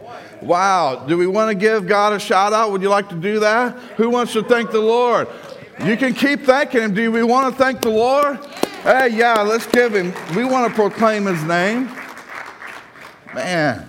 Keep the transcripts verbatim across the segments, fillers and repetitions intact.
Wow. Do we want to give God a shout out? Would you like to do that? Who wants to thank the Lord? You can keep thanking him. Do we want to thank the Lord? Hey, yeah, let's give him. We want to proclaim his name. Man,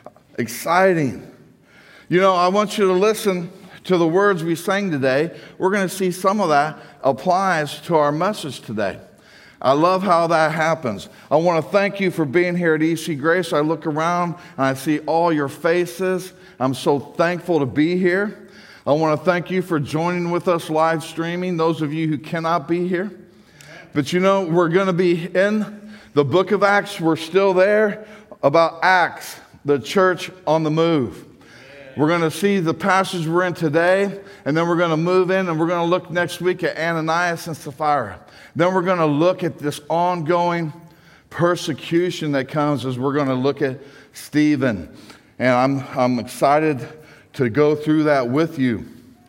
exciting. You know, I want you to listen to the words we sang today. We're going to see some of that applies to our message today. I love how that happens. I want to thank you for being here at E C Grace. I look around and I see all your faces. I'm so thankful to be here. I want to thank you for joining with us live streaming, those of you who cannot be here. But you know, we're going to be in the book of Acts. We're still there about Acts, the church on the move. We're going to see the passage we're in today, and then we're going to move in and we're going to look next week at Ananias and Sapphira. Then we're going to look at this ongoing persecution that comes as we're going to look at Stephen. And I'm, I'm excited to go through that with you.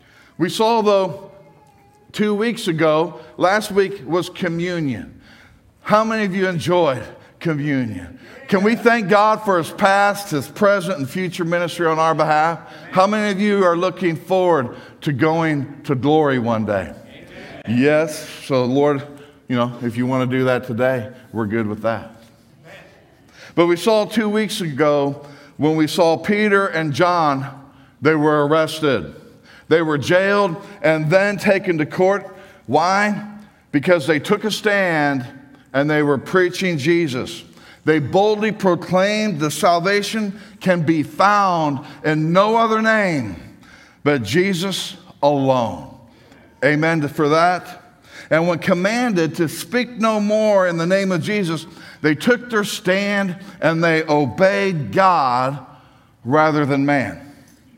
We saw, though, two weeks ago, last week was communion. How many of you enjoyed communion? Can we thank God for his past, his present, and future ministry on our behalf? How many of you are looking forward to going to glory one day? Amen. Yes. So, Lord, you know, if you want to do that today, we're good with that. Amen. But we saw two weeks ago when we saw Peter and John, they were arrested. They were jailed and then taken to court. Why? Because they took a stand and they were preaching Jesus. They boldly proclaimed the salvation can be found in no other name but Jesus alone. Amen for that. And when commanded to speak no more in the name of Jesus, they took their stand and they obeyed God rather than man.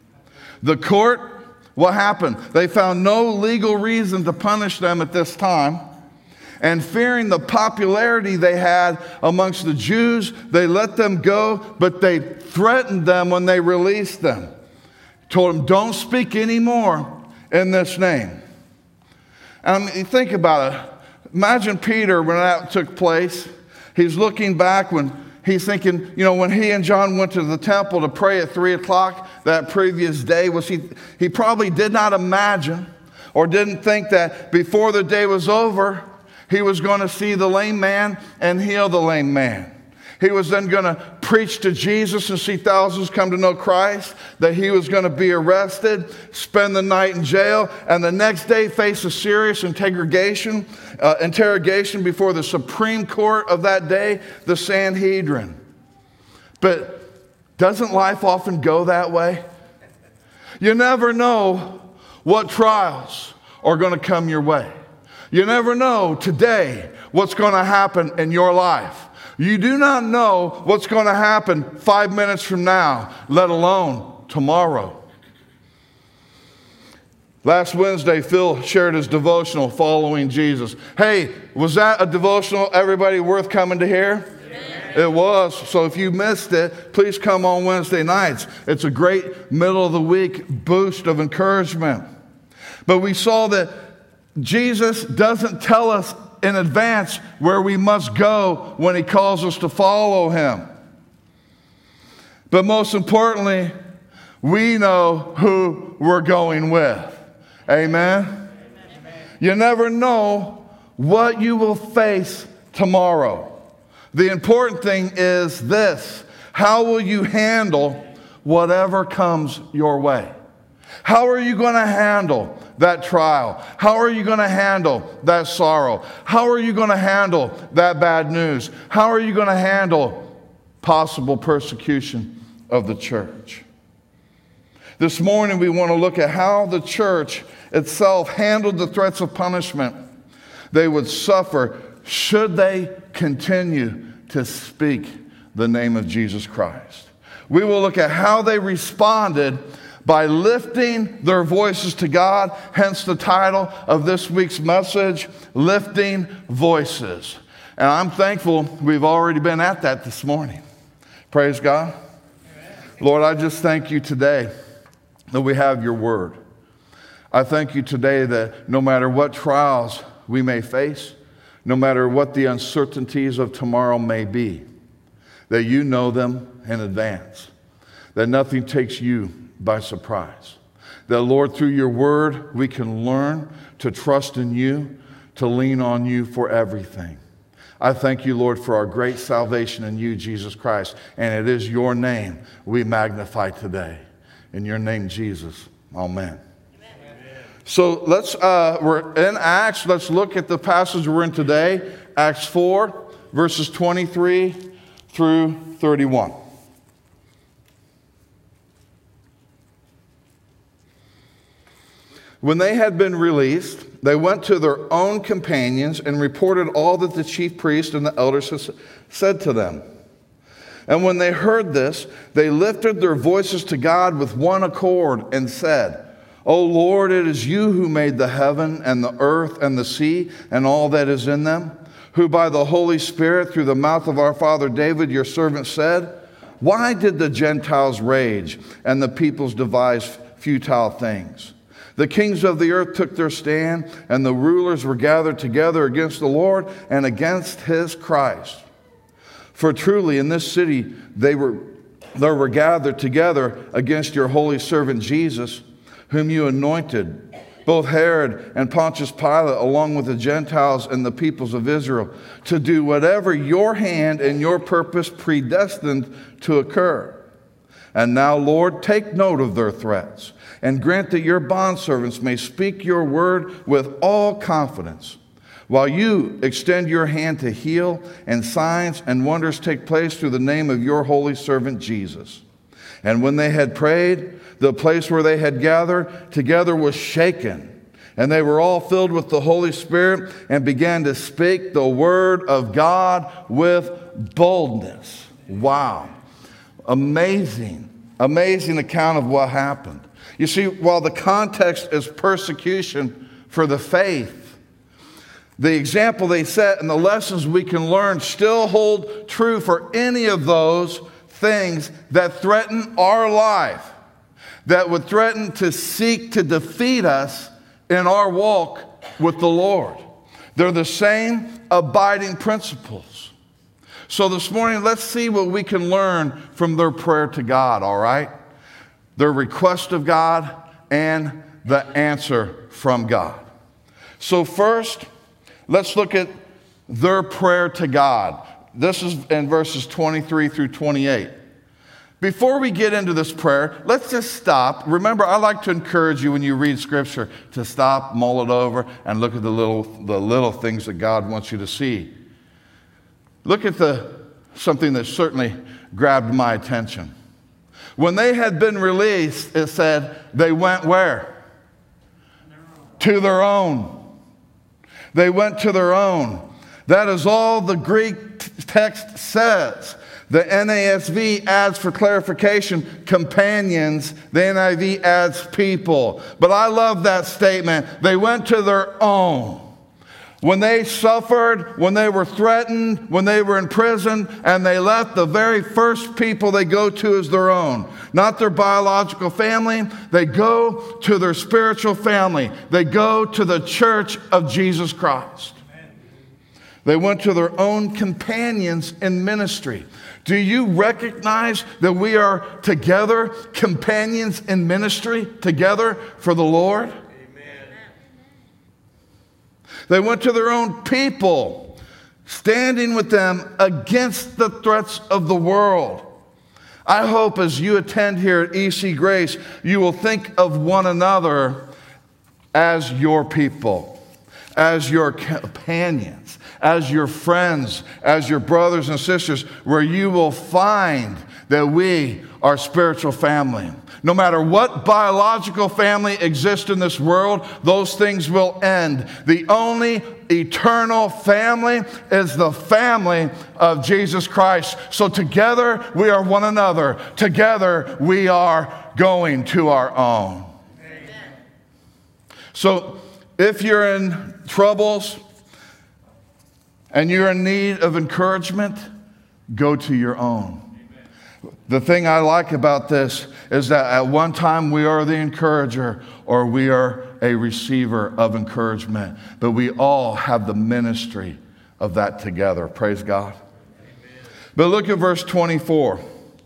The court, what happened? They found no legal reason to punish them at this time. And fearing the popularity they had amongst the Jews, they let them go, but they threatened them when they released them. Told them, don't speak anymore in this name. And I mean, think about it. Imagine Peter when that took place. He's looking back when he's thinking, you know, when he and John went to the temple to pray at three o'clock that previous day, was he, he probably did not imagine or didn't think that before the day was over, he was going to see the lame man and heal the lame man. He was then going to preach to Jesus and see thousands come to know Christ, that he was going to be arrested, spend the night in jail, and the next day face a serious interrogation, uh, interrogation before the Supreme Court of that day, the Sanhedrin. But doesn't life often go that way? You never know what trials are going to come your way. You never know today what's going to happen in your life. You do not know what's going to happen five minutes from now, let alone tomorrow. Last Wednesday, Phil shared his devotional, Following Jesus. Hey, was that a devotional, everybody, worth coming to hear? Yeah. It was. So if you missed it, please come on Wednesday nights. It's a great middle of the week boost of encouragement. But we saw that Jesus doesn't tell us in advance where we must go when he calls us to follow him. But most importantly, we know who we're going with. Amen? Amen. You never know what you will face tomorrow. The important thing is this: how will you handle whatever comes your way? How are you going to handle that trial? How are you going to handle that sorrow? How are you going to handle that bad news? How are you going to handle possible persecution of the church? This morning we want to look at how the church itself handled the threats of punishment they would suffer should they continue to speak the name of Jesus Christ. We will look at how they responded by lifting their voices to God, hence the title of this week's message, Lifting Voices. And I'm thankful we've already been at that this morning. Praise God. Amen. Lord, I just thank you today that we have your word. I thank you today that no matter what trials we may face, no matter what the uncertainties of tomorrow may be, that you know them in advance. that nothing takes you by surprise. That, Lord, through your word, we can learn to trust in you, to lean on you for everything. I thank you, Lord, for our great salvation in you, Jesus Christ. And it is your name we magnify today. In your name, Jesus. Amen. Amen. So let's, uh, we're in Acts. Let's look at the passage we're in today. Acts four, verses twenty-three through thirty-one. When they had been released, they went to their own companions and reported all that the chief priest and the elders had said to them. And when they heard this, they lifted their voices to God with one accord and said, O Lord, it is you who made the heaven and the earth and the sea and all that is in them, who by the Holy Spirit through the mouth of our father David, your servant, said, why did the Gentiles rage and the peoples devise futile things? The kings of the earth took their stand, and the rulers were gathered together against the Lord and against his Christ. For truly in this city they were, they were gathered together against your holy servant Jesus, whom you anointed, both Herod and Pontius Pilate, along with the Gentiles and the peoples of Israel, to do whatever your hand and your purpose predestined to occur. And now, Lord, take note of their threats, and grant that your bondservants may speak your word with all confidence, while you extend your hand to heal, and signs and wonders take place through the name of your holy servant Jesus. And when they had prayed, the place where they had gathered together was shaken, and they were all filled with the Holy Spirit and began to speak the word of God with boldness. Wow. Amazing, amazing account of what happened. You see, while the context is persecution for the faith, the example they set and the lessons we can learn still hold true for any of those things that threaten our life, that would threaten to seek to defeat us in our walk with the Lord. They're the same abiding principles. So this morning, let's see what we can learn from their prayer to God, all right? Their request of God and the answer from God. So first, let's look at their prayer to God. This is in verses twenty-three through twenty-eight. Before we get into this prayer, let's just stop. Remember, I like to encourage you when you read Scripture to stop, mull it over, and look at the little, the little things that God wants you to see. Look at the something that certainly grabbed my attention. When they had been released, it said, they went where? To their own. They went to their own. That is all the Greek t- text says. The N A S V adds for clarification, companions. The N I V adds people. But I love that statement. They went to their own. When they suffered, when they were threatened, when they were in prison, and they left, the very first people they go to is their own. Not their biological family. They go to their spiritual family. They go to the church of Jesus Christ. Amen. They went to their own companions in ministry. Do you recognize that we are together, companions in ministry, together for the Lord? They went to their own people, standing with them against the threats of the world. I hope as you attend here at E C Grace, you will think of one another as your people, as your companions, as your friends, as your brothers and sisters, where you will find that we are spiritual family. No matter what biological family exists in this world, those things will end. The only eternal family is the family of Jesus Christ. So together we are one another. Together we are going to our own. Amen. So if you're in troubles and you're in need of encouragement, go to your own. The thing I like about this is that at one time we are the encourager or we are a receiver of encouragement, but we all have the ministry of that together. Praise God. Amen. But look at verse twenty-four.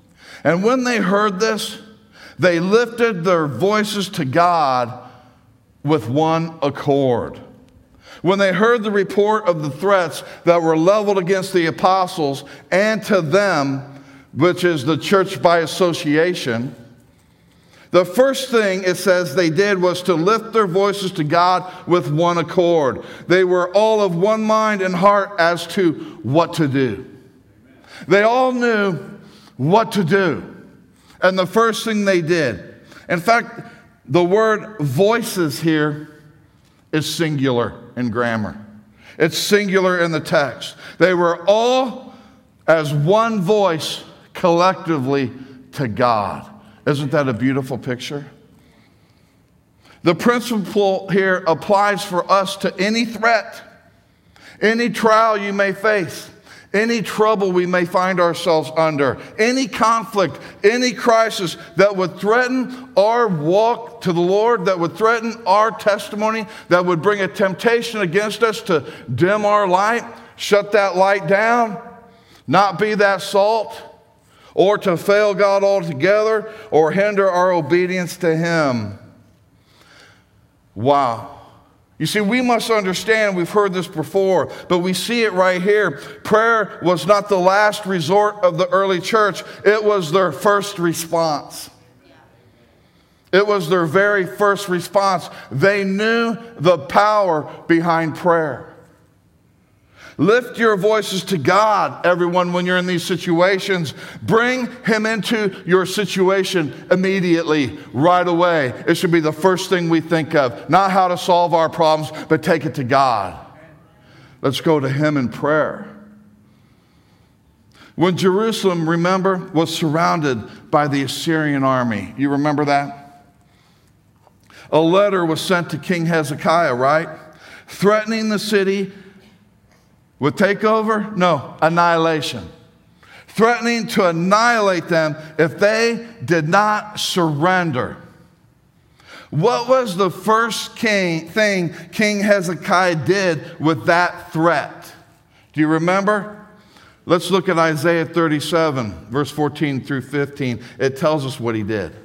And when they heard this, they lifted their voices to God with one accord. When they heard the report of the threats that were leveled against the apostles and to them, which is the church by association, the first thing it says they did was to lift their voices to God with one accord. They were all of one mind and heart as to what to do. They all knew what to do. And the first thing they did, in fact, the word voices here is singular in grammar. It's singular in the text. They were all as one voice collectively to God. Isn't that a beautiful picture? The principle here applies for us to any threat, any trial you may face, any trouble we may find ourselves under, any conflict, any crisis that would threaten our walk to the Lord, that would threaten our testimony, that would bring a temptation against us to dim our light, shut that light down, not be that salt, or to fail God altogether, or hinder our obedience to Him. Wow. You see, we must understand, we've heard this before, but we see it right here. Prayer was not the last resort of the early church. It was their first response. It was their very first response. They knew the power behind prayer. Lift your voices to God, everyone, when you're in these situations. Bring Him into your situation immediately, right away. It should be the first thing we think of. Not how to solve our problems, but take it to God. Let's go to Him in prayer. When Jerusalem, remember, was surrounded by the Assyrian army. You remember that? A letter was sent to King Hezekiah, right? Threatening the city with takeover? No, annihilation. Threatening to annihilate them if they did not surrender. What was the first king, thing King Hezekiah did with that threat? Do you remember? Let's look at Isaiah thirty-seven, verse fourteen through fifteen. It tells us what he did.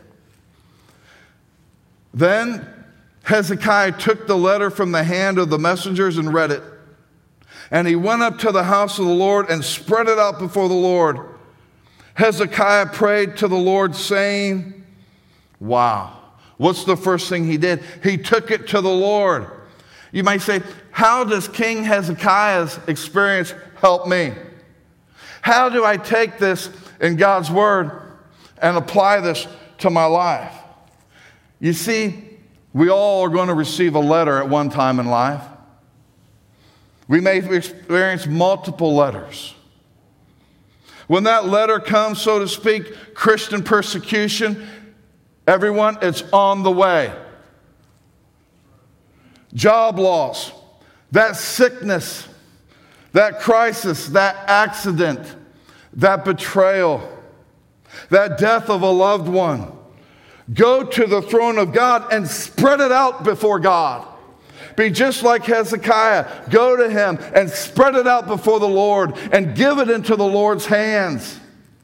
Then Hezekiah took the letter from the hand of the messengers and read it. And he went up to the house of the Lord and spread it out before the Lord. Hezekiah prayed to the Lord, saying, wow, what's the first thing he did? He took it to the Lord. You might say, how does King Hezekiah's experience help me? How do I take this in God's word and apply this to my life? You see, we all are going to receive a letter at one time in life. We may experience multiple letters. When that letter comes, so to speak, Christian persecution, everyone, it's on the way. Job loss, that sickness, that crisis, that accident, that betrayal, that death of a loved one. Go to the throne of God and spread it out before God. Be just like Hezekiah. Go to him and spread it out before the Lord and give it into the Lord's hands.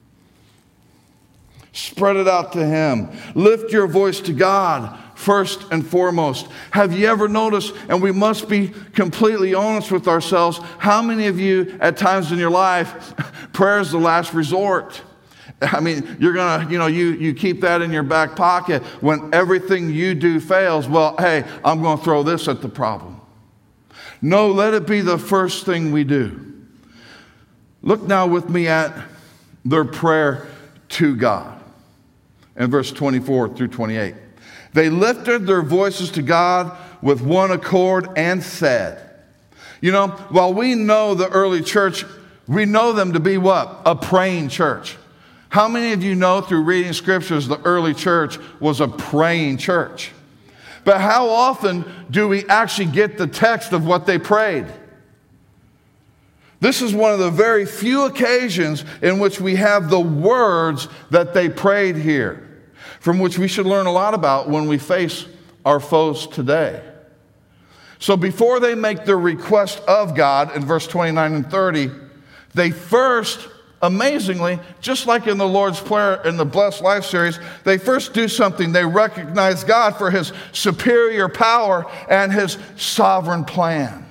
Spread it out to him. Lift your voice to God first and foremost. Have you ever noticed, and we must be completely honest with ourselves, how many of you at times in your life, prayer is the last resort? I mean, you're going to, you know, you, you keep that in your back pocket. When everything you do fails, well, hey, I'm going to throw this at the problem. No, let it be the first thing we do. Look now with me at their prayer to God in verse twenty-four through twenty-eight. They lifted their voices to God with one accord and said, you know, while we know the early church, we know them to be what? A praying church. How many of you know through reading scriptures the early church was a praying church? But how often do we actually get the text of what they prayed? This is one of the very few occasions in which we have the words that they prayed here, from which we should learn a lot about when we face our foes today. So before they make their request of God in verse twenty-nine and thirty, they first amazingly, just like in the Lord's Prayer in the Blessed Life series, they first do something. They recognize God for his superior power and his sovereign plan.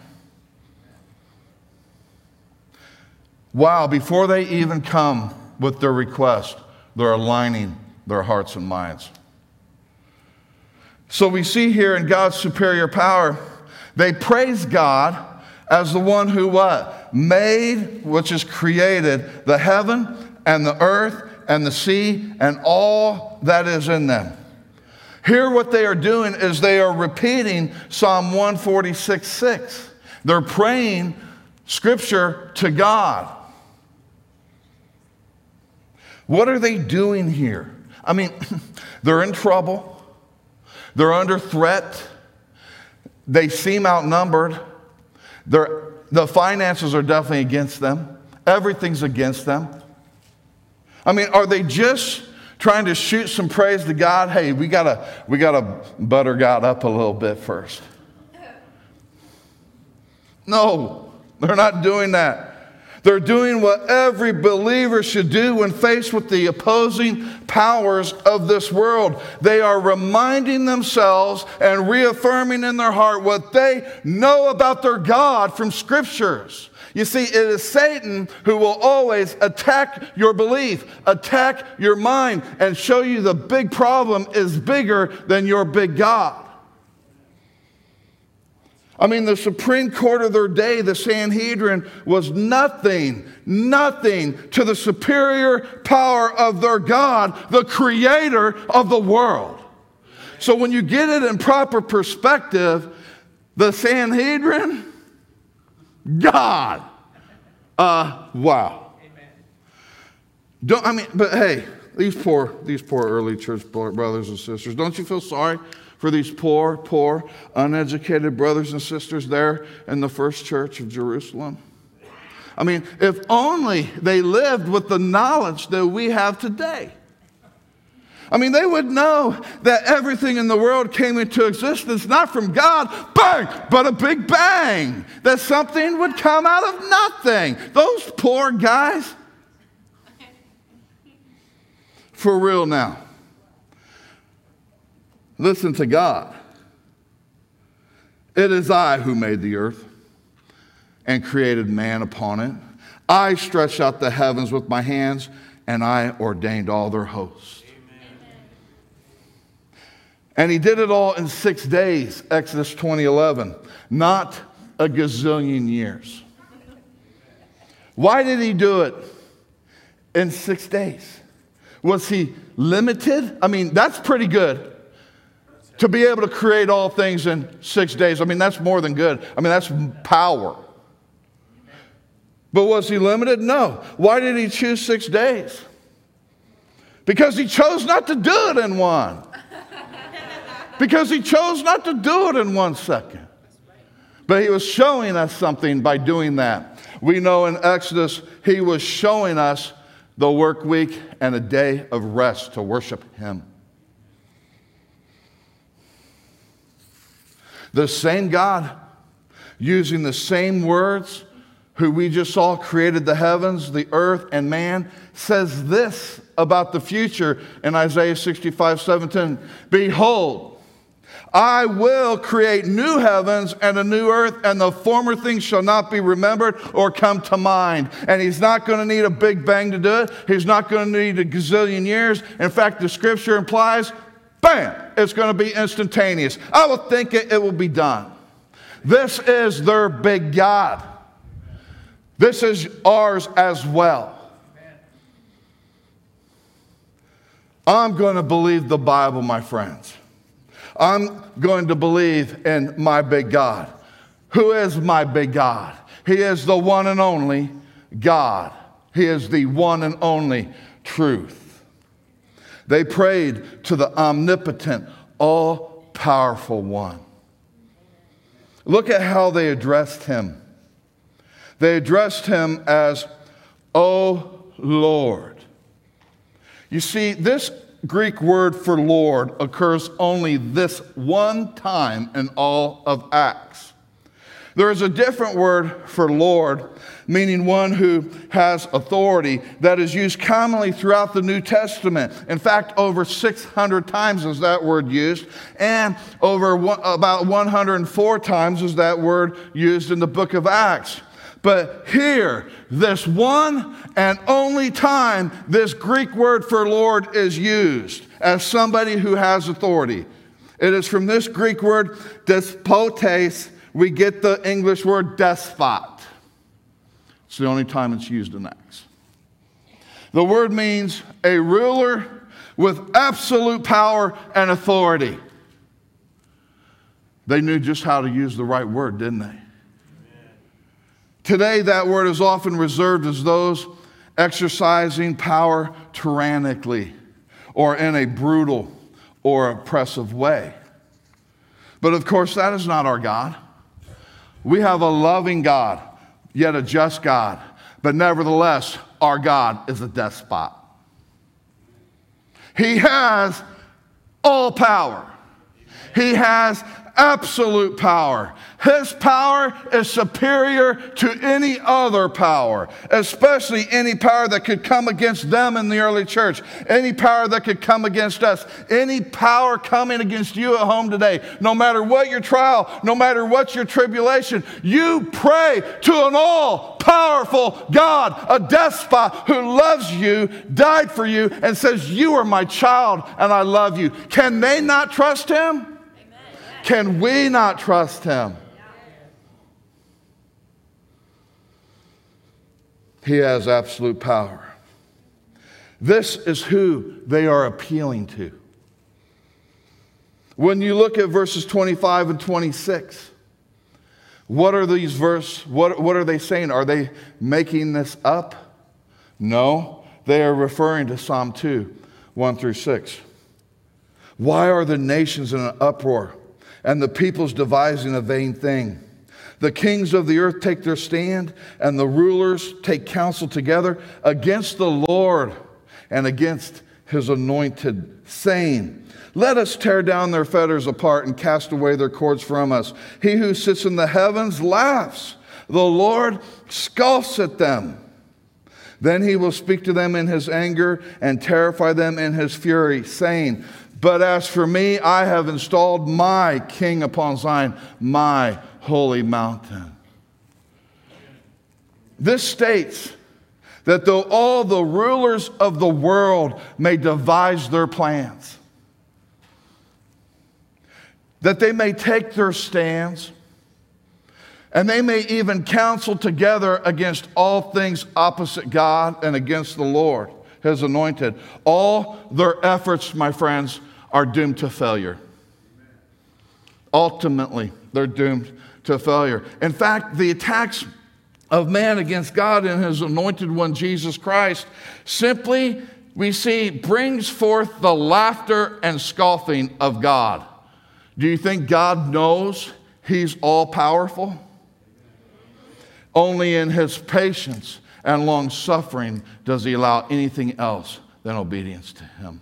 Wow, before they even come with their request, they're aligning their hearts and minds. So we see here in God's superior power, they praise God as the one who what? Made, which is created, the heaven and the earth and the sea and all that is in them. Here what they are doing is they are repeating Psalm one forty-six, six. They're praying Scripture to God. What are they doing here? I mean, they're in trouble. They're under threat. They seem outnumbered. They're, the finances are definitely against them. Everything's against them. I mean, are they just trying to shoot some praise to God? Hey, we gotta, we gotta butter God up a little bit first. No, they're not doing that. They're doing what every believer should do when faced with the opposing powers of this world. They are reminding themselves and reaffirming in their heart what they know about their God from Scriptures. You see, it is Satan who will always attack your belief, attack your mind, and show you the big problem is bigger than your big God. I mean, the Supreme Court of their day, the Sanhedrin, was nothing, nothing to the superior power of their God, the creator of the world. So when you get it in proper perspective, the Sanhedrin, God. Uh, wow. Don't, I mean, but hey, these poor, these poor early church brothers and sisters, don't you feel sorry for these poor, poor, uneducated brothers and sisters there in the first church of Jerusalem? I mean, if only they lived with the knowledge that we have today. I mean, they would know that everything in the world came into existence not from God, bang, but a big bang. That something would come out of nothing. Those poor guys. For real now. Listen to God. It is I who made the earth and created man upon it. I stretched out the heavens with my hands, and I ordained all their hosts. Amen. And he did it all in six days, Exodus twenty eleven, not a gazillion years. Why did he do it in six days? Was he limited? I mean, that's pretty good. To be able to create all things in six days. I mean, that's more than good. I mean, that's power. But was he limited? No. Why did he choose six days? Because he chose not to do it in one. Because he chose not to do it in one second. But he was showing us something by doing that. We know in Exodus, he was showing us the work week and a day of rest to worship him. The same God, using the same words, who we just saw created the heavens, the earth, and man, says this about the future in Isaiah sixty-five, seventeen. Behold, I will create new heavens and a new earth, and the former things shall not be remembered or come to mind. And he's not going to need a big bang to do it. He's not going to need a gazillion years. In fact, the scripture implies, bam, it's going to be instantaneous. I will think it, it will be done. This is their big God. This is ours as well. I'm going to believe the Bible, my friends. I'm going to believe in my big God. Who is my big God? He is the one and only God. He is the one and only truth. They prayed to the omnipotent, all-powerful one. Look at how they addressed him. They addressed him as, O Lord. You see, this Greek word for Lord occurs only this one time in all of Acts. There is a different word for Lord, meaning one who has authority, that is used commonly throughout the New Testament. In fact, over six hundred times is that word used, and over one, about one hundred four times is that word used in the book of Acts. But here, this one and only time this Greek word for Lord is used as somebody who has authority. It is from this Greek word, despotes, we get the English word despot. It's the only time it's used in Acts. The word means a ruler with absolute power and authority. They knew just how to use the right word, didn't they? Today, that word is often reserved as those exercising power tyrannically or in a brutal or oppressive way. But of course, that is not our God. We have a loving God, yet a just God. But nevertheless, our God is a despot. He has all power. He has absolute power. His power is superior to any other power, especially any power that could come against them in the early church, any power that could come against us, any power coming against you at home today. No matter what your trial, no matter what your tribulation, you pray to an all-powerful God, a despot who loves you, died for you, and says, you are my child and I love you. Can they not trust him? Can we not trust him? He has absolute power. This is who they are appealing to. When you look at verses twenty-five and twenty-six, what are these verses? What, what are they saying? Are they making this up? No, they are referring to Psalm two, one through six. Why are the nations in an uproar, and the peoples devising a vain thing? The kings of the earth take their stand, and the rulers take counsel together against the Lord and against his anointed, saying, let us tear down their fetters apart and cast away their cords from us. He who sits in the heavens laughs. The Lord scoffs at them. Then he will speak to them in his anger and terrify them in his fury, saying, but as for me, I have installed my king upon Zion, my holy mountain. This states that though all the rulers of the world may devise their plans, that they may take their stands, and they may even counsel together against all things opposite God and against the Lord, his anointed, all their efforts, my friends, are doomed to failure. Ultimately, they're doomed to failure. In fact, the attacks of man against God and his anointed one, Jesus Christ, simply, we see, brings forth the laughter and scoffing of God. Do you think God knows he's all-powerful? Only in his patience and long-suffering does he allow anything else than obedience to him.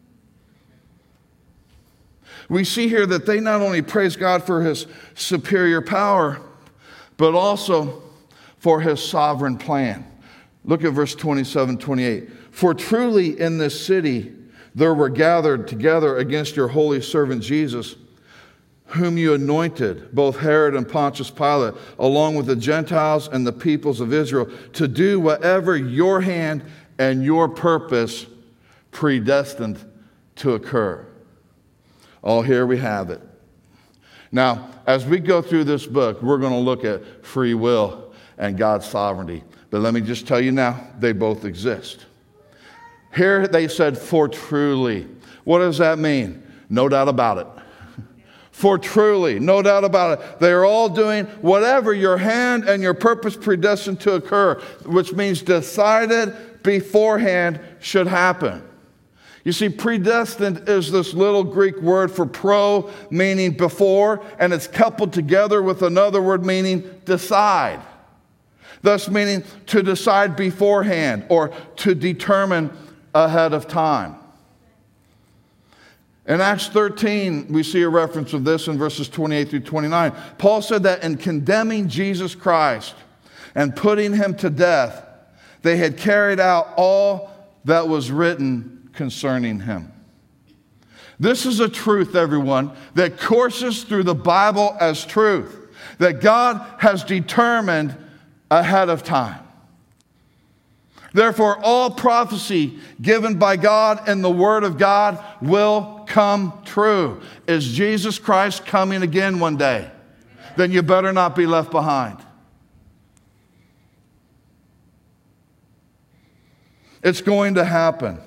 We see here that they not only praise God for his superior power, but also for his sovereign plan. Look at verse twenty-seven, twenty-eight. For truly in this city there were gathered together against your holy servant Jesus, whom you anointed, both Herod and Pontius Pilate, along with the Gentiles and the peoples of Israel, to do whatever your hand and your purpose predestined to occur. Oh, here we have it. Now, as we go through this book, we're going to look at free will and God's sovereignty. But let me just tell you now, they both exist. Here they said, for truly. What does that mean? No doubt about it. For truly, no doubt about it. They are all doing whatever your hand and your purpose predestined to occur, which means decided beforehand should happen. You see, predestined is this little Greek word for pro, meaning before, and it's coupled together with another word meaning decide. Thus meaning to decide beforehand or to determine ahead of time. In Acts thirteen, we see a reference of this in verses twenty-eight through twenty-nine. Paul said that in condemning Jesus Christ and putting him to death, they had carried out all that was written concerning him. This is a truth, everyone, that courses through the Bible as truth, that God has determined ahead of time. Therefore, all prophecy given by God in the Word of God will come true. Is Jesus Christ coming again one day? Then you better not be left behind. It's going to happen.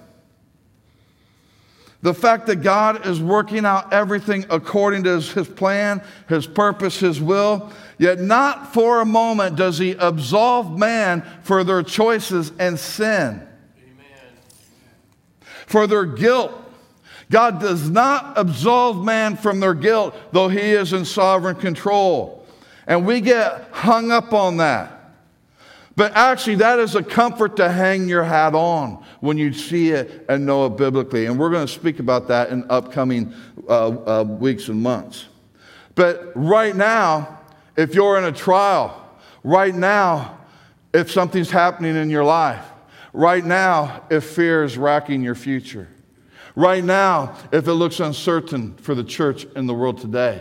The fact that God is working out everything according to His plan, His purpose, His will, yet not for a moment does He absolve man for their choices and sin. Amen. For their guilt. God does not absolve man from their guilt, though He is in sovereign control. And we get hung up on that. But actually, that is a comfort to hang your hat on when you see it and know it biblically. And we're going to speak about that in upcoming uh, uh, weeks and months. But right now, if you're in a trial, right now, if something's happening in your life, right now, if fear is racking your future, right now, if it looks uncertain for the church in the world today,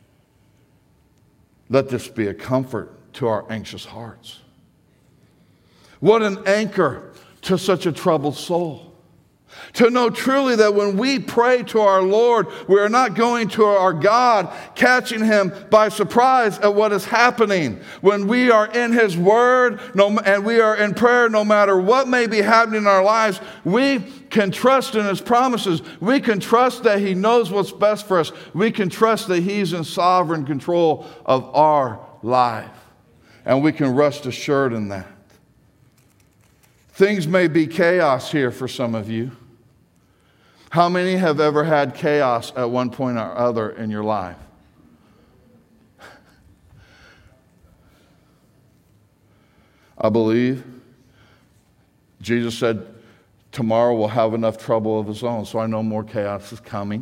let this be a comfort to our anxious hearts. What an anchor to such a troubled soul. To know truly that when we pray to our Lord, we are not going to our God, catching Him by surprise at what is happening. When we are in His Word no, and we are in prayer, no matter what may be happening in our lives, we can trust in His promises. We can trust that He knows what's best for us. We can trust that He's in sovereign control of our life. And we can rest assured in that. Things may be chaos here for some of you. How many have ever had chaos at one point or other in your life? I believe Jesus said, tomorrow we'll have enough trouble of His own, so I know more chaos is coming.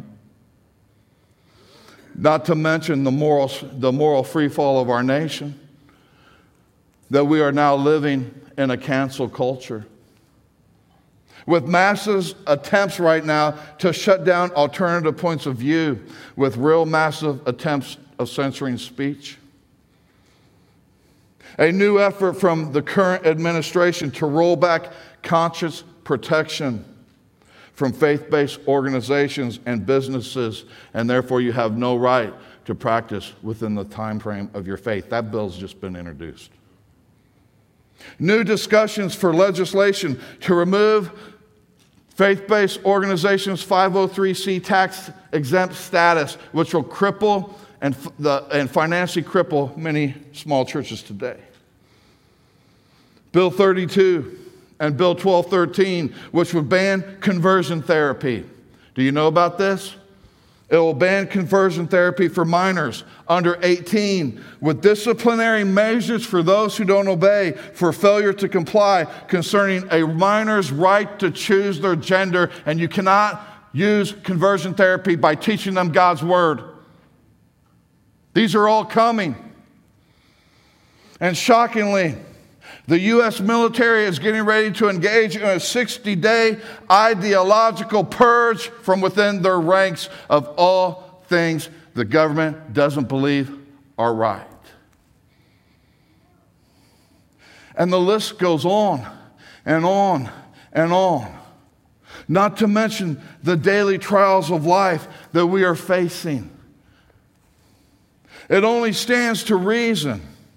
Not to mention the moral, the moral free fall of our nation, that we are now living in a cancel culture with massive attempts right now to shut down alternative points of view, with real massive attempts of censoring speech. A new effort from the current administration to roll back conscious protection from faith-based organizations and businesses, and therefore you have no right to practice within the time frame of your faith. That bill's just been introduced. New discussions for legislation to remove faith-based organizations' five oh three C tax-exempt status, which will cripple and, the, and financially cripple many small churches today. Bill thirty-two and Bill twelve thirteen, which would ban conversion therapy. Do you know about this? It will ban conversion therapy for minors under eighteen, with disciplinary measures for those who don't obey for failure to comply concerning a minor's right to choose their gender. And you cannot use conversion therapy by teaching them God's word. These are all coming. And shockingly, the U S military is getting ready to engage in a sixty-day ideological purge from within their ranks of all things the government doesn't believe are right. And the list goes on and on and on. Not to mention the daily trials of life that we are facing. It only stands to reason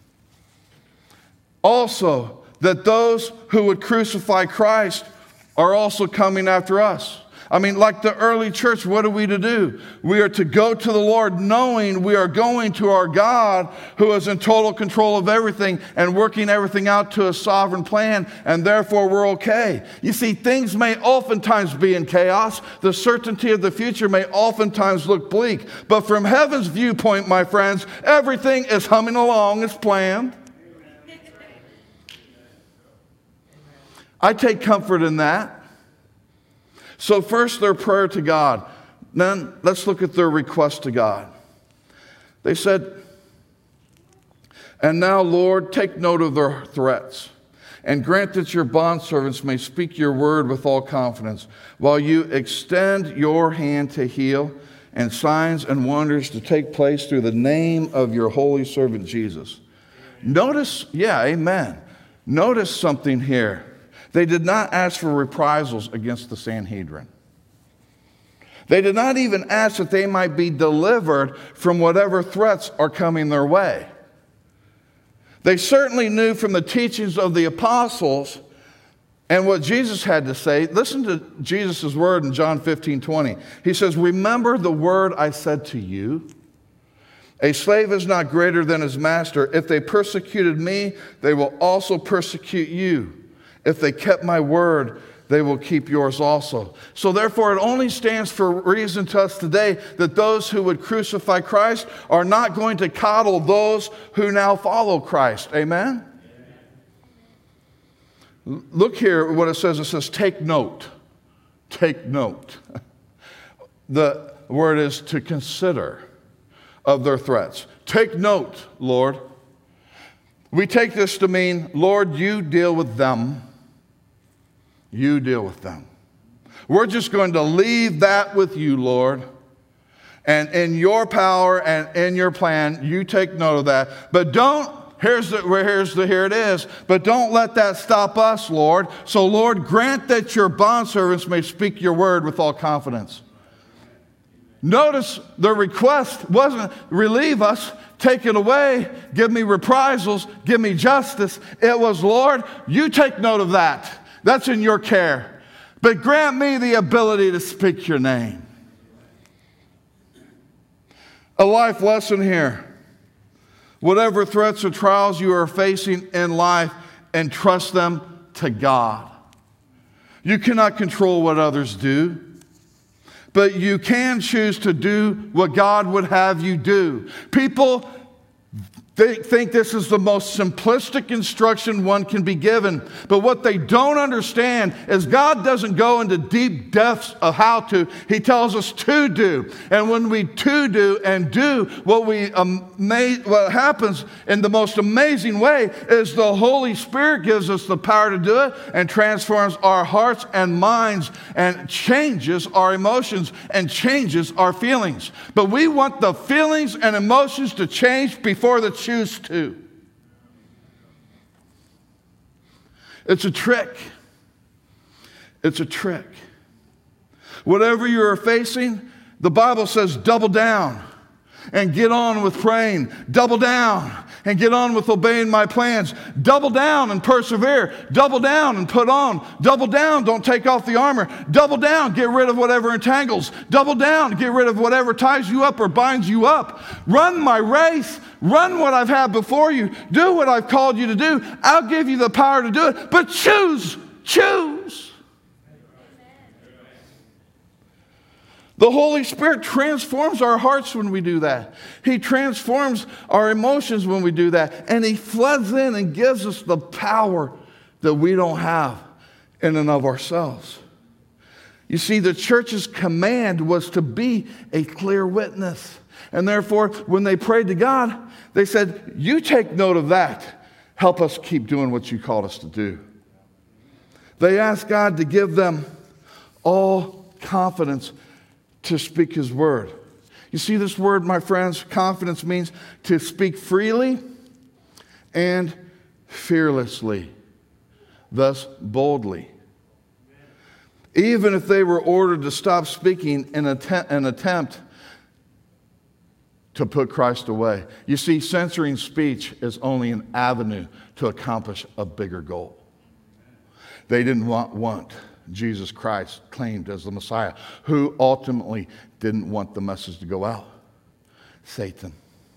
also that those who would crucify Christ are also coming after us. I mean, like the early church, what are we to do? We are to go to the Lord knowing we are going to our God who is in total control of everything and working everything out to a sovereign plan, and therefore we're okay. You see, things may oftentimes be in chaos. The certainty of the future may oftentimes look bleak. But from heaven's viewpoint, my friends, everything is humming along as planned. I take comfort in that. So first, their prayer to God. Then let's look at their request to God. They said, "And now, Lord, take note of their threats, and grant that your bondservants may speak your word with all confidence, while you extend your hand to heal, and signs and wonders to take place through the name of your holy servant Jesus." Notice, yeah, amen. Notice something here. They did not ask for reprisals against the Sanhedrin. They did not even ask that they might be delivered from whatever threats are coming their way. They certainly knew from the teachings of the apostles and what Jesus had to say. Listen to Jesus' word in John fifteen twenty. He says, "Remember the word I said to you. A slave is not greater than his master. If they persecuted me, they will also persecute you. If they kept my word, they will keep yours also." So therefore, it only stands for reason to us today that those who would crucify Christ are not going to coddle those who now follow Christ. Amen? Amen. Look here what it says. It says, take note. Take note. The word is to consider of their threats. Take note, Lord. We take this to mean, Lord, you deal with them. You deal with them. We're just going to leave that with you, Lord. And in your power and in your plan, you take note of that. But don't, here's the, here's the, here it is. But don't let that stop us, Lord. So, Lord, grant that your bondservants may speak your word with all confidence. Notice the request wasn't relieve us, take it away, give me reprisals, give me justice. It was, Lord, you take note of that. That's in your care. But grant me the ability to speak your name. A life lesson here. Whatever threats or trials you are facing in life, entrust them to God. You cannot control what others do, but you can choose to do what God would have you do. People They think this is the most simplistic instruction one can be given. But what they don't understand is God doesn't go into deep depths of how to. He tells us to do. And when we to do and do, what we ama- what happens in the most amazing way is the Holy Spirit gives us the power to do it and transforms our hearts and minds and changes our emotions and changes our feelings. But we want the feelings and emotions to change before the choose to. It's a trick. It's a trick. Whatever you are facing, the Bible says double down and get on with praying. Double down and get on with obeying my plans. Double down and persevere. Double down and put on. Double down, don't take off the armor. Double down, get rid of whatever entangles. Double down, get rid of whatever ties you up or binds you up. Run my race. Run what I've had before you. Do what I've called you to do. I'll give you the power to do it. But choose. Choose. The Holy Spirit transforms our hearts when we do that. He transforms our emotions when we do that. And He floods in and gives us the power that we don't have in and of ourselves. You see, the church's command was to be a clear witness. And therefore, when they prayed to God, they said, you take note of that. Help us keep doing what you called us to do. They asked God to give them all confidence to speak His word. You see this word, my friends, confidence means to speak freely and fearlessly, thus boldly. Even if they were ordered to stop speaking in an attempt to put Christ away. You see, censoring speech is only an avenue to accomplish a bigger goal. They didn't want, want Jesus Christ claimed as the Messiah, who ultimately didn't want the message to go out. Satan.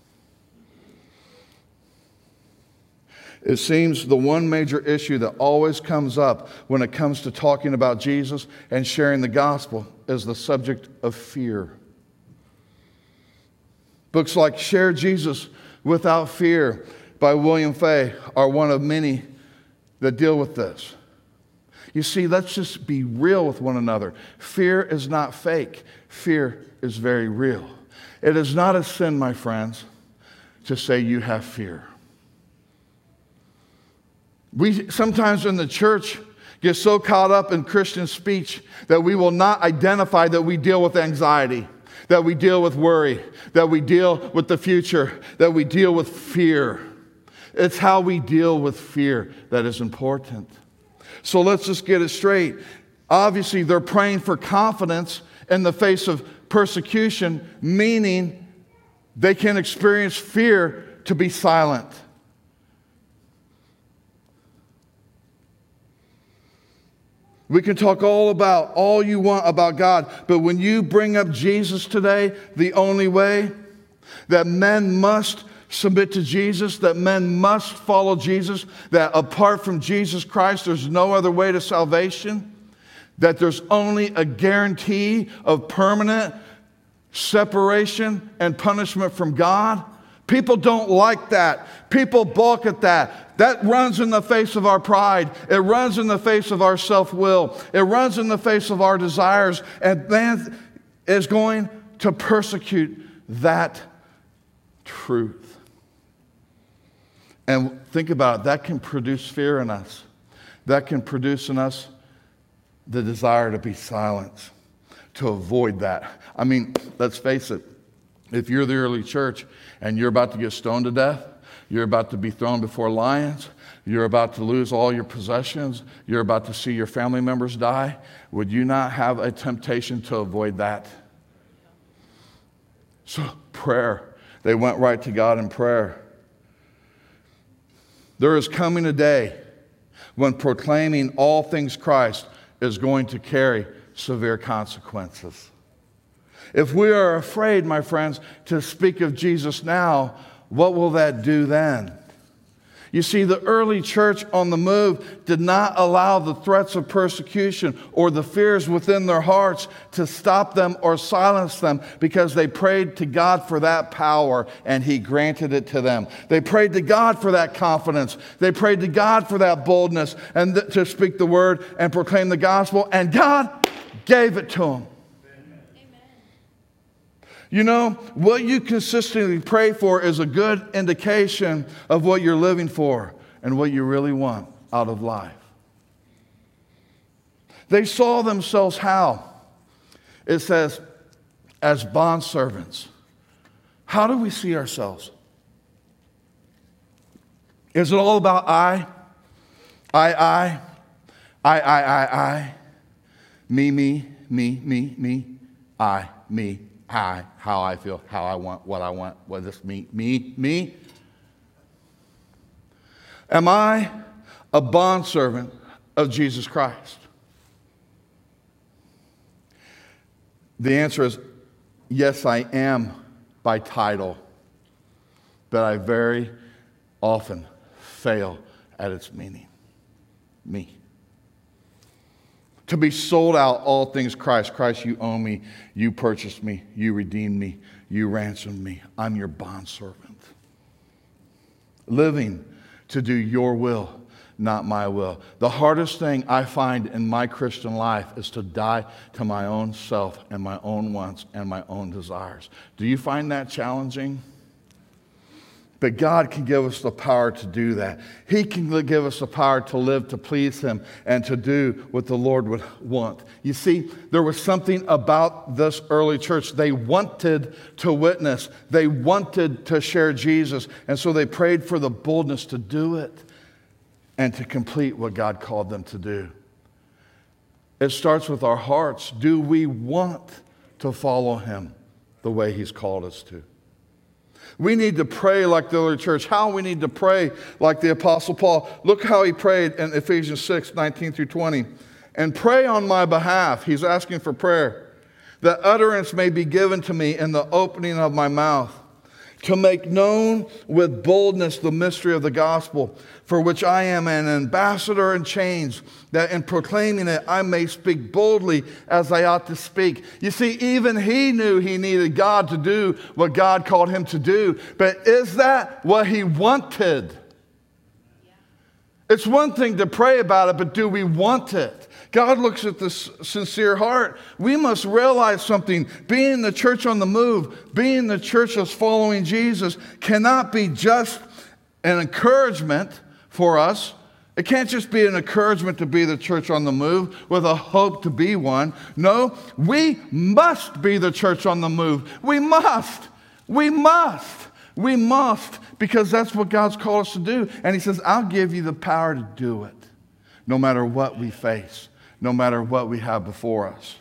It seems the one major issue that always comes up when it comes to talking about Jesus and sharing the gospel is the subject of fear. Books like Share Jesus Without Fear by William Fay are one of many that deal with this. You see, let's just be real with one another. Fear is not fake. Fear is very real. It is not a sin, my friends, to say you have fear. We sometimes in the church get so caught up in Christian speech that we will not identify that we deal with anxiety, that we deal with worry, that we deal with the future, that we deal with fear. It's how we deal with fear that is important. So let's just get it straight. Obviously, they're praying for confidence in the face of persecution, meaning they can experience fear to be silent. We can talk all about all you want about God, but when you bring up Jesus today, the only way that men must submit to Jesus, that men must follow Jesus, that apart from Jesus Christ, there's no other way to salvation, that there's only a guarantee of permanent separation and punishment from God. People don't like that. People balk at that. That runs in the face of our pride. It runs in the face of our self-will. It runs in the face of our desires. And man is going to persecute that truth. And think about it. That can produce fear in us. That can produce in us the desire to be silent, to avoid that. I mean, let's face it. If you're the early church and you're about to get stoned to death, you're about to be thrown before lions, you're about to lose all your possessions, you're about to see your family members die, would you not have a temptation to avoid that? So, prayer. They went right to God in prayer. There is coming a day when proclaiming all things Christ is going to carry severe consequences. If we are afraid, my friends, to speak of Jesus now, what will that do then? You see, the early church on the move did not allow the threats of persecution or the fears within their hearts to stop them or silence them, because they prayed to God for that power and He granted it to them. They prayed to God for that confidence. They prayed to God for that boldness and th- to speak the word and proclaim the gospel, and God gave it to them. You know, what you consistently pray for is a good indication of what you're living for and what you really want out of life. They saw themselves how? It says, as bondservants. How do we see ourselves? Is it all about I? I, I, I, I, I, I, me, me, me, me, me, I, me, I, how I feel, how I want, what I want, what this me, me, me? Am I a bondservant of Jesus Christ? The answer is yes, I am by title, but I very often fail at its meaning. Me. To be sold out, all things Christ. Christ, you own me. You purchased me. You redeemed me. You ransomed me. I'm your bondservant. Living to do your will, not my will. The hardest thing I find in my Christian life is to die to my own self and my own wants and my own desires. Do you find that challenging? But God can give us the power to do that. He can give us the power to live to please Him and to do what the Lord would want. You see, there was something about this early church. They wanted to witness. They wanted to share Jesus. And so they prayed for the boldness to do it and to complete what God called them to do. It starts with our hearts. Do we want to follow Him the way He's called us to? We need to pray like the early church. How we need to pray like the Apostle Paul. Look how he prayed in Ephesians six, nineteen through twenty. And pray on my behalf. He's asking for prayer. That utterance may be given to me in the opening of my mouth, to make known with boldness the mystery of the gospel, for which I am an ambassador in chains, that in proclaiming it I may speak boldly as I ought to speak. You see, even he knew he needed God to do what God called him to do. But is that what he wanted? It's one thing to pray about it, but do we want it? God looks at the sincere heart. We must realize something. Being the church on the move, being the church that's following Jesus, cannot be just an encouragement for us. It can't just be an encouragement to be the church on the move with a hope to be one. No, we must be the church on the move. We must. We must. We must, because that's what God's called us to do. And he says, I'll give you the power to do it, no matter what we face, no matter what we have before us.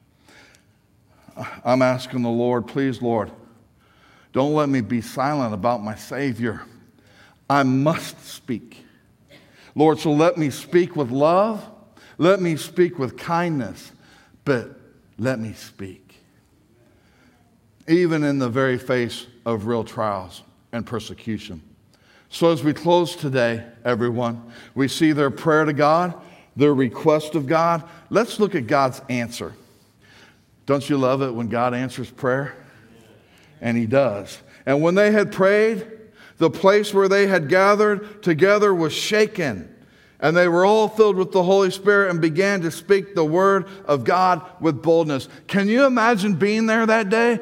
I'm asking the Lord, please, Lord, don't let me be silent about my Savior. I must speak. Lord, so let me speak with love. Let me speak with kindness. But let me speak. Even in the very face of real trials and persecution. So as we close today, everyone, we see their prayer to God, their request of God. Let's look at God's answer. Don't you love it when God answers prayer? And he does. And when they had prayed, the place where they had gathered together was shaken. And they were all filled with the Holy Spirit and began to speak the word of God with boldness. Can you imagine being there that day?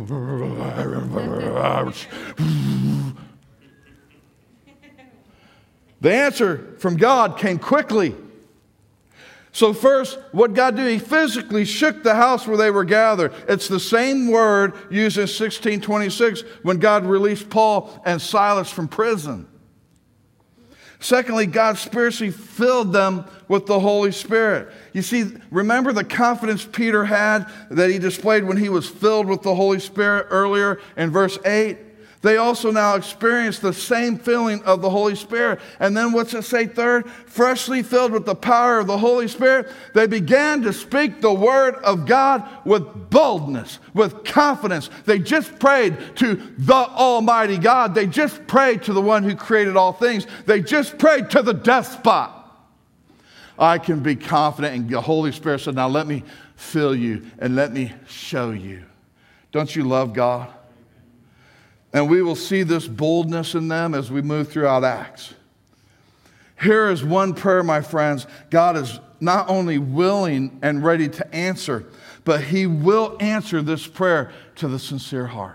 The answer from God came quickly. So first, what God did, he physically shook the house where they were gathered. It's the same word used in sixteen twenty-six when God released Paul and Silas from prison. Secondly, God spiritually filled them with the Holy Spirit. You see, remember the confidence Peter had that he displayed when he was filled with the Holy Spirit earlier in verse eight? They also now experience the same feeling of the Holy Spirit. And then what's it say third? Freshly filled with the power of the Holy Spirit, they began to speak the word of God with boldness, with confidence. They just prayed to the Almighty God. They just prayed to the one who created all things. They just prayed to the despot. I can be confident, and the Holy Spirit said, now let me fill you and let me show you. Don't you love God? And we will see this boldness in them as we move throughout Acts. Here is one prayer, my friends. God is not only willing and ready to answer, but he will answer this prayer to the sincere heart.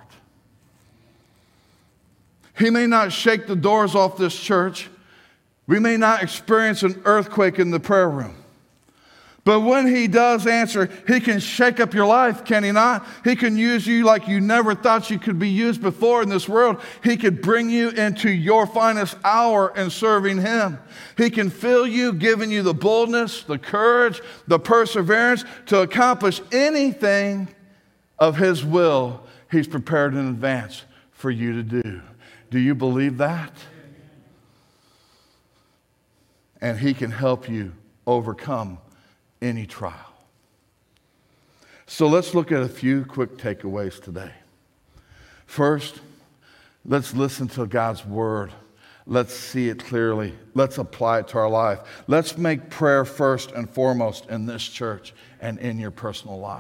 He may not shake the doors off this church. We may not experience an earthquake in the prayer room. But when he does answer, he can shake up your life, can he not? He can use you like you never thought you could be used before in this world. He could bring you into your finest hour in serving him. He can fill you, giving you the boldness, the courage, the perseverance to accomplish anything of his will he's prepared in advance for you to do. Do you believe that? And he can help you overcome any trial. So let's look at a few quick takeaways today. First, let's listen to God's word. Let's see it clearly. Let's apply it to our life. Let's make prayer first and foremost in this church and in your personal life.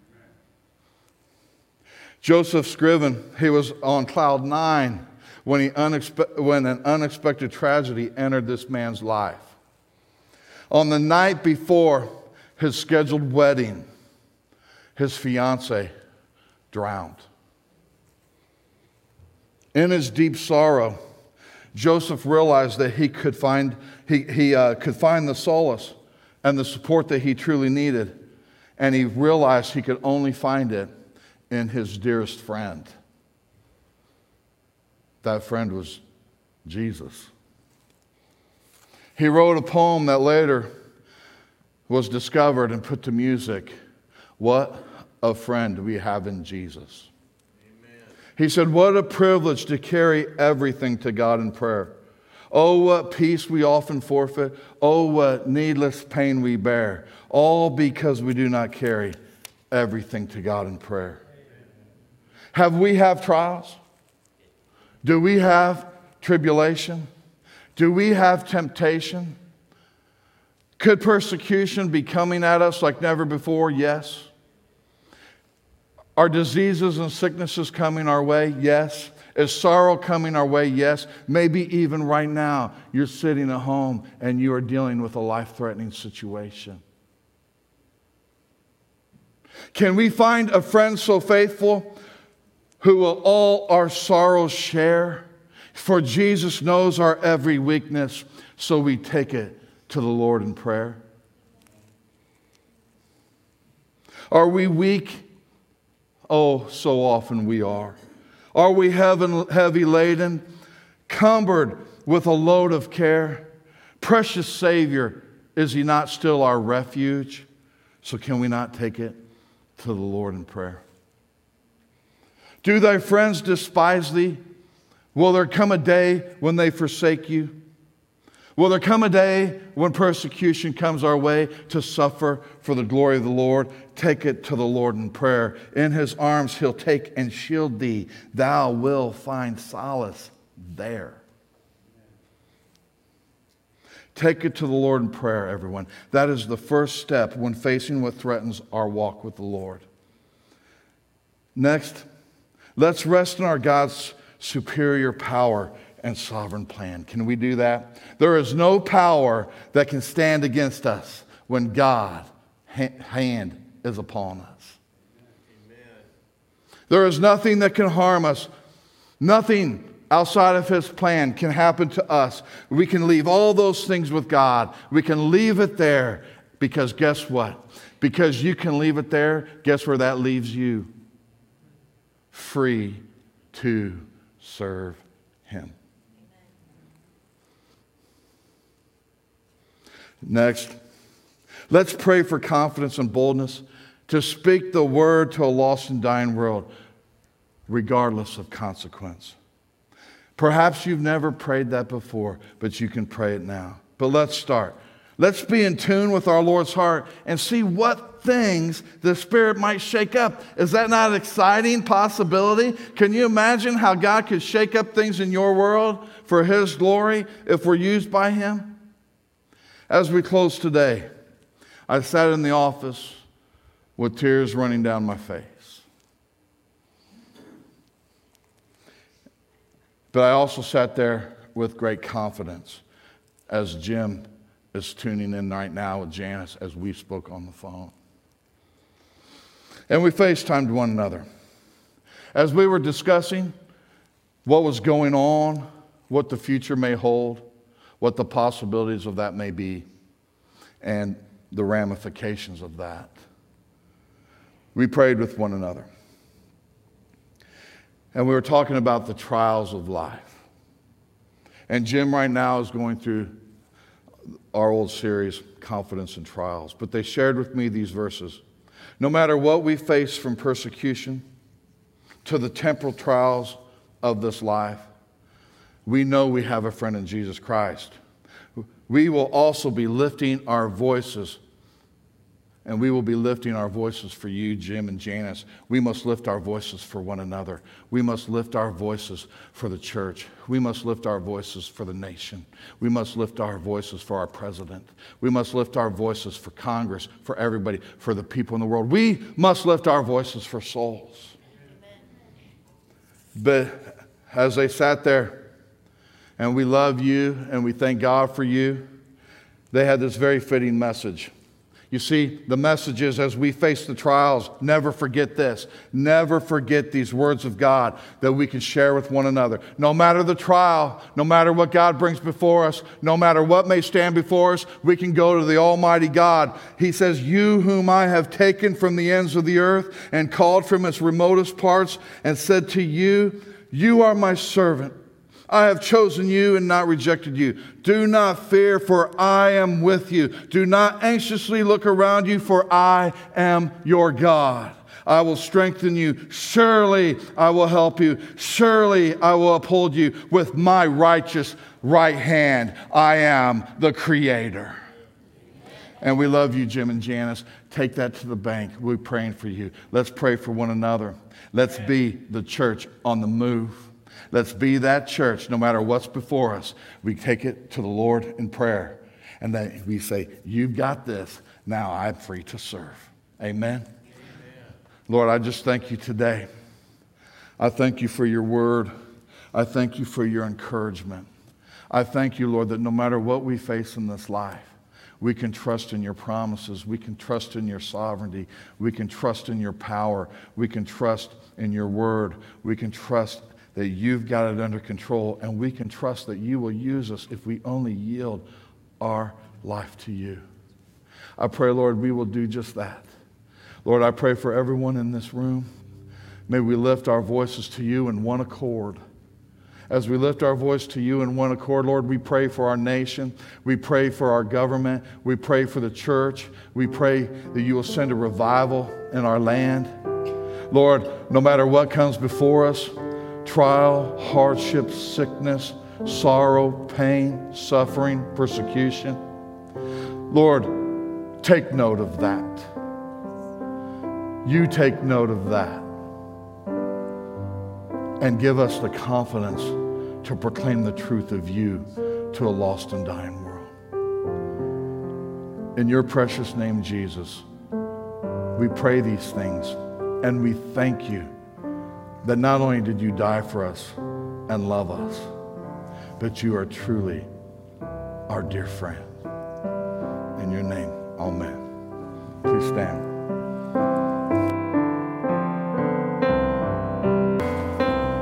Joseph Scriven, he was on cloud nine when, he unexpe- when an unexpected tragedy entered this man's life. On the night before his scheduled wedding, his fiancée drowned. In his deep sorrow, Joseph realized that he could find he, he uh, could find the solace and the support that he truly needed, and he realized he could only find it in his dearest friend. That friend was Jesus. He wrote a poem that later was discovered and put to music. What a friend we have in Jesus. Amen. He said, what a privilege to carry everything to God in prayer. Oh, what peace we often forfeit. Oh, what needless pain we bear. All because we do not carry everything to God in prayer. Amen. Have we have trials? Do we have tribulation? Do we have temptation? Could persecution be coming at us like never before? Yes. Are diseases and sicknesses coming our way? Yes. Is sorrow coming our way? Yes. Maybe even right now, you're sitting at home and you are dealing with a life-threatening situation. Can we find a friend so faithful who will all our sorrows share? For Jesus knows our every weakness, so we take it to the Lord in prayer. Are we weak? Oh, so often we are. Are we heavy laden, cumbered with a load of care? Precious Savior, is He not still our refuge? So can we not take it to the Lord in prayer? Do thy friends despise thee? Will there come a day when they forsake you? Will there come a day when persecution comes our way to suffer for the glory of the Lord? Take it to the Lord in prayer. In His arms He'll take and shield thee. Thou wilt find solace there. Take it to the Lord in prayer, everyone. That is the first step when facing what threatens our walk with the Lord. Next, let's rest in our God's superior power and sovereign plan. Can we do that? There is no power that can stand against us when God's hand is upon us. Amen. There is nothing that can harm us. Nothing outside of His plan can happen to us. We can leave all those things with God. We can leave it there because guess what? Because you can leave it there, guess where that leaves you? Free to serve Him. Next, let's pray for confidence and boldness to speak the word to a lost and dying world, regardless of consequence. Perhaps you've never prayed that before, but you can pray it now. But let's start. Let's be in tune with our Lord's heart and see what things the Spirit might shake up. Is that not an exciting possibility? Can you imagine how God could shake up things in your world for His glory if we're used by Him? As we close today, I sat in the office with tears running down my face. But I also sat there with great confidence as Jim is tuning in right now with Janice as we spoke on the phone. And we FaceTimed one another. As we were discussing what was going on, what the future may hold, what the possibilities of that may be, and the ramifications of that. We prayed with one another. And we were talking about the trials of life. And Jim right now is going through our old series, Confidence in Trials. But they shared with me these verses. No matter what we face from persecution to the temporal trials of this life, we know we have a friend in Jesus Christ. We will also be lifting our voices, and we will be lifting our voices for you, Jim and Janice. We must lift our voices for one another. We must lift our voices for the church. We must lift our voices for the nation. We must lift our voices for our president. We must lift our voices for Congress, for everybody, for the people in the world. We must lift our voices for souls. Amen. But as they sat there, and we love you, and we thank God for you, they had this very fitting message. You see, the message is, as we face the trials, never forget this. Never forget these words of God that we can share with one another. No matter the trial, no matter what God brings before us, no matter what may stand before us, we can go to the Almighty God. He says, you whom I have taken from the ends of the earth and called from its remotest parts and said to you, you are my servant. I have chosen you and not rejected you. Do not fear, for I am with you. Do not anxiously look around you, for I am your God. I will strengthen you. Surely I will help you. Surely I will uphold you with my righteous right hand. I am the Creator. And we love you, Jim and Janice. Take that to the bank. We're praying for you. Let's pray for one another. Let's be the church on the move. Let's be that church no matter what's before us. We take it to the Lord in prayer. And then we say, you've got this. Now I'm free to serve. Amen. Amen. Lord, I just thank you today. I thank you for your word. I thank you for your encouragement. I thank you, Lord, that no matter what we face in this life, we can trust in your promises. We can trust in your sovereignty. We can trust in your power. We can trust in your word. We can trust that you've got it under control, and we can trust that you will use us if we only yield our life to you. I pray, Lord, we will do just that. Lord, I pray for everyone in this room. May we lift our voices to you in one accord. As we lift our voice to you in one accord, Lord, we pray for our nation. We pray for our government. We pray for the church. We pray that you will send a revival in our land. Lord, no matter what comes before us, trial, hardship, sickness, sorrow, pain, suffering, persecution, Lord, take note of that. You take note of that. And give us the confidence to proclaim the truth of you to a lost and dying world. In your precious name, Jesus, we pray these things, and we thank you that not only did you die for us and love us, but you are truly our dear friend. In your name, amen. Please stand.